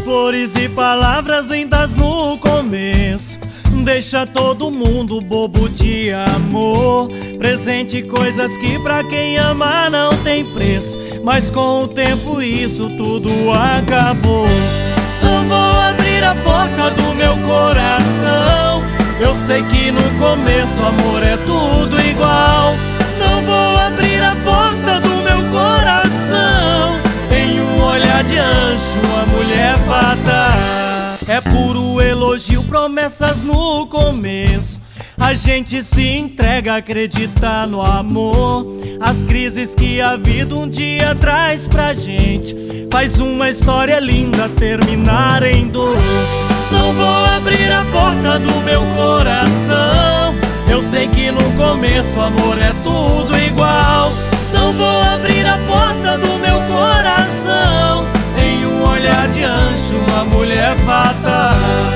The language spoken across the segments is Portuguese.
flores e palavras lindas no começo, deixa todo mundo bobo de amor. Presente coisas que pra quem ama não tem preço, mas com o tempo isso tudo acabou. Não vou abrir a porta do meu coração, eu sei que no começo amor é tudo igual. Não vou abrir a porta do meu coração, em um olhar de anjo a mulher fata. É puro elogio, promessas no começo, a gente se entrega, acredita no amor. As crises que a vida um dia traz pra gente, faz uma história linda terminar em dor. Não vou abrir a porta do meu coração, eu sei que no começo amor é tudo igual. Não vou abrir a porta do meu coração, em um olhar de anjo uma mulher fata.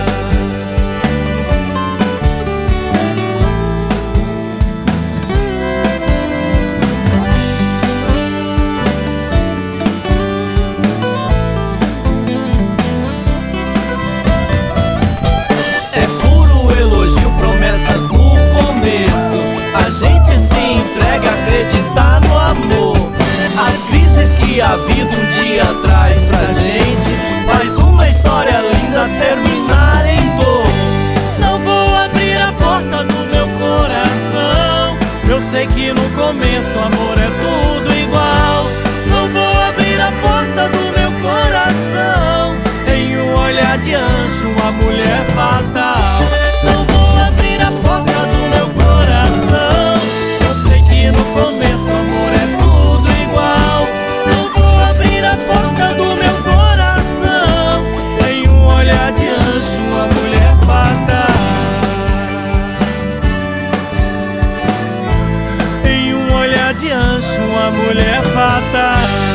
A vida um dia traz pra gente, faz uma história linda terminar em dor. Não vou abrir a porta do meu coração, eu sei que no começo amor é tudo igual. Não vou abrir a porta do meu coração, em um olhar de anjo uma mulher fatal. Não vou abrir a porta do meu coração, eu sei que no começo amor é tudo igual. A porta do meu coração, em um olhar de anjo uma mulher fata. Em um olhar de anjo uma mulher fata.